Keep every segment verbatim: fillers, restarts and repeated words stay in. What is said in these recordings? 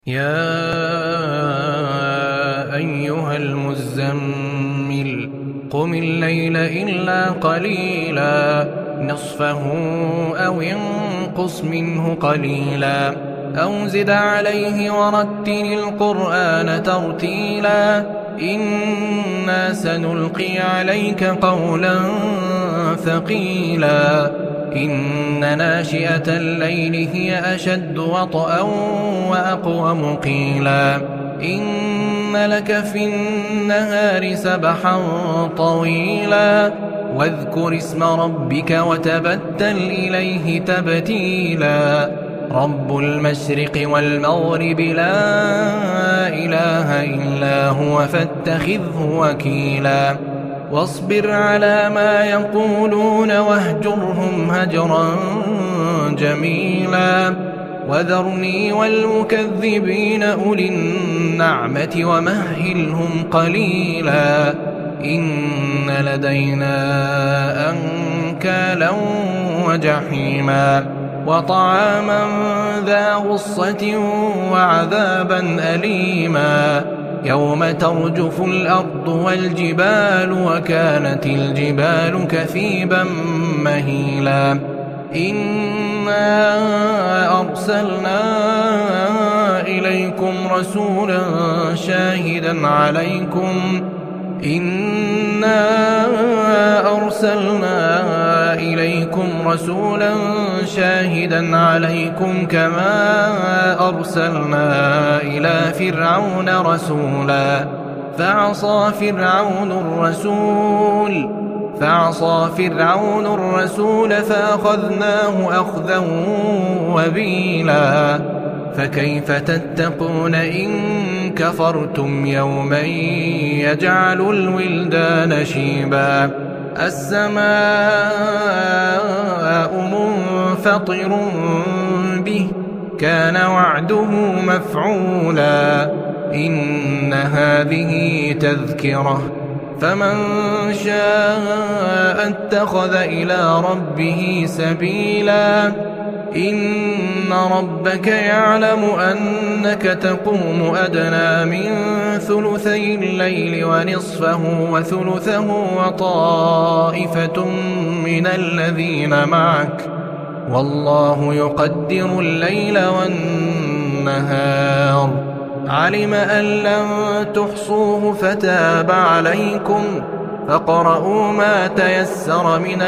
يا أيها المزمل قم الليل إلا قليلا نصفه أو انقص منه قليلا أو زد عليه ورتل القرآن ترتيلا إنا سنلقي عليك قولا ثقيلا إن ناشئة الليل هي أشد وطئا وأقوم قيلا إن لك في النهار سبحا طويلا واذكر اسم ربك وتبتل إليه تبتيلا رب المشرق والمغرب لا إله إلا هو فاتخذه وكيلا واصبر على ما يقولون واهجرهم هجرا جميلا وذرني والمكذبين أولي النعمة ومهلهم قليلا إن لدينا أنكالا وجحيما وطعاما ذا غصة وعذابا أليما يوم ترجف الأرض والجبال وكانت الجبال كثيبا مهيلا إنا أرسلنا إليكم رسولا شاهدا عليكم إنا أرسلنا إليكم رسولا شاهدا عليكم كما أرسلنا إلى فرعون رسولا فعصى فرعون الرسول فعصى فرعون الرسول فأخذناه أخذا وبيلا فكيف تتقون إن كفرتم يوما يجعل الولدان شيبا السماء منفطر به كان وعده مفعولا إن هذه تذكرة فمن شاء اتخذ إلى ربه سبيلا إن ربك يعلم أنك تقوم أدنى من ثلثي الليل ونصفه وثلثه وطائفة من الذين معك والله يقدر الليل والنهار علم أن لن تحصوه فتاب عليكم فاقرؤوا ما تيسر من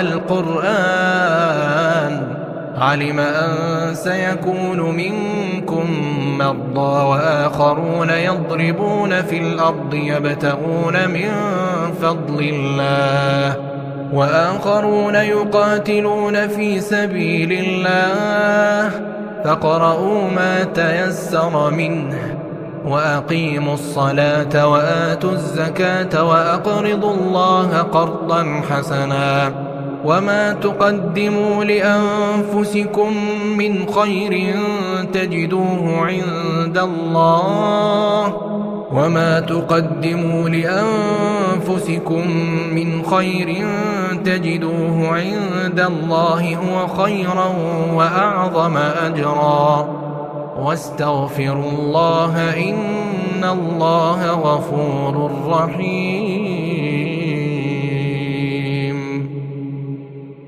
القرآن علم أن سيكون منكم مرضى وآخرون يضربون في الأرض يبتغون من فضل الله وآخرون يقاتلون في سبيل الله فاقرؤوا ما تيسر منه وأقيموا الصلاة وآتوا الزكاة وأقرضوا الله قرضا حسنا وما تقدموا لأنفسكم من خير تجدوه عند الله وما تقدموا لأنفسكم من خير تجدوه عند الله هو خيرا وأعظم أجرا واستغفروا الله إن الله غفور رحيم